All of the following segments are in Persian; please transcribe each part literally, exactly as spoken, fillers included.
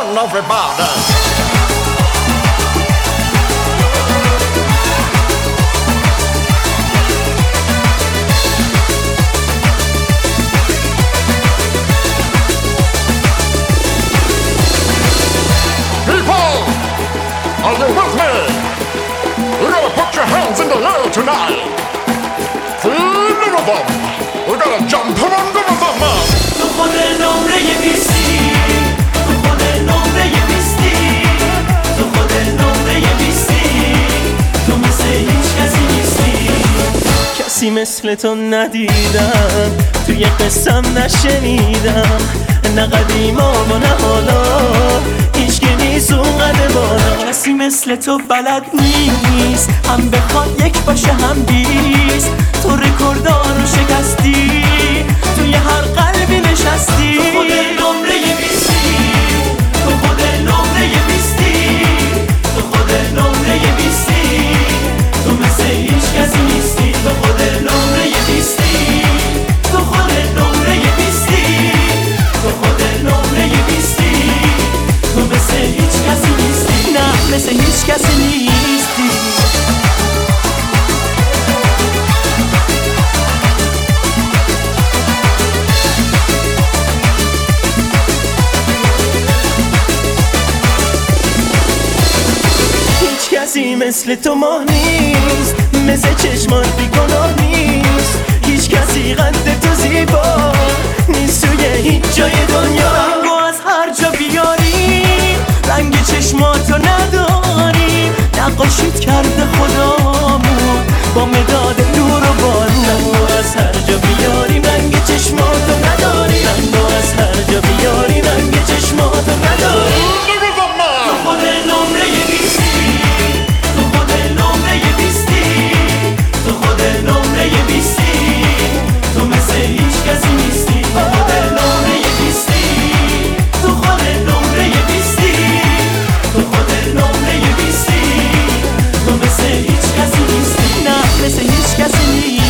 on everybody. Are you with me? We're gonna put your hands in the air tonight. Feel the rhythm. We're gonna jump around the rhythm. تو خود نمره بیستی، تو خود نمره بیستی، تو خود نمره بیستی، تو مثل هیچ کسی نیستی. کسی مثل تو ندیدم، توی قصم نشنیدم، نه قدیما و نه حالا هیچ که نیست اونقدر بالا. کسی مثل تو بلد نیست، هم بخواد یک باشه هم بیست. تو رکوردار رو شکستی، توی هر قلبی نشستی. تو خود نمره بیستی، تو خود نمره بیستی، تو خود نمره بیستی، تو مثل هیچ کسی نیستی. تو خود نمره بیستی، تو خود نمره بیستی، تو خود نمره بیستی، تو مثل هیچ کسی نیستی. نه مثل هیچ کسی نیستی. کسی مثل تو ماه نیست، مثل چشمات بیگناه نیست. هیچ کسی قد تو زیبا نیست توی هیچ جای دنیا. رنگو از هر جا بیاری، رنگ چشماتو نداری. نقاشیت کرده خدامون با مداد نور و بارون. رنگو از هر جا بیاری، رنگ چشماتو نداری. رنگو از هر جا بیاری، رنگ چشماتو نداری. تو خود نمره بیستی، تو خود نمره بیستی، تو خود نمره بیستی، تو مثل هیچ کسی نیستی. تو خود نمره بیستی، تو خود نمره بیستی، تو خود نمره بیستی، تو مثل هیچ کسی نیستی. نه مثل هیچ کسی نیستی.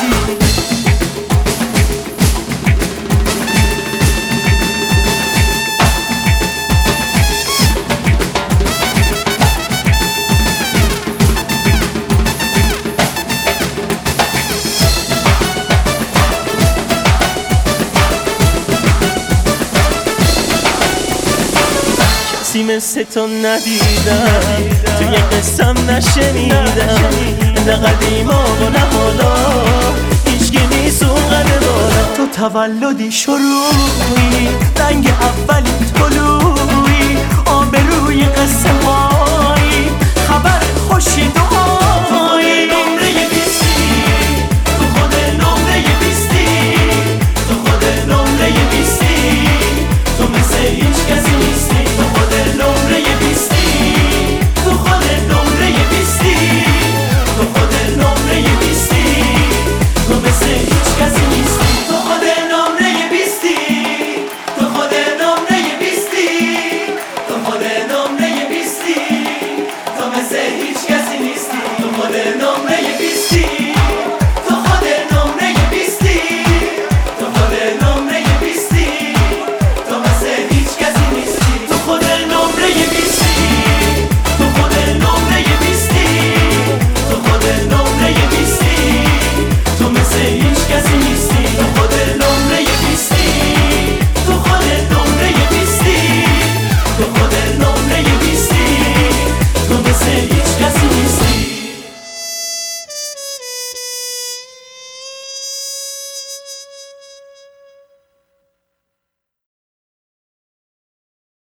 کسی مثل تو ندیدم، توی قصم نشنیدم، نه قدیما و نه حالا هیچ که نیست اونقدر بالا. تو تولدی شروعی، رنگ اولی طلوعی، آبروی قصه هایی، خبر خوشی دو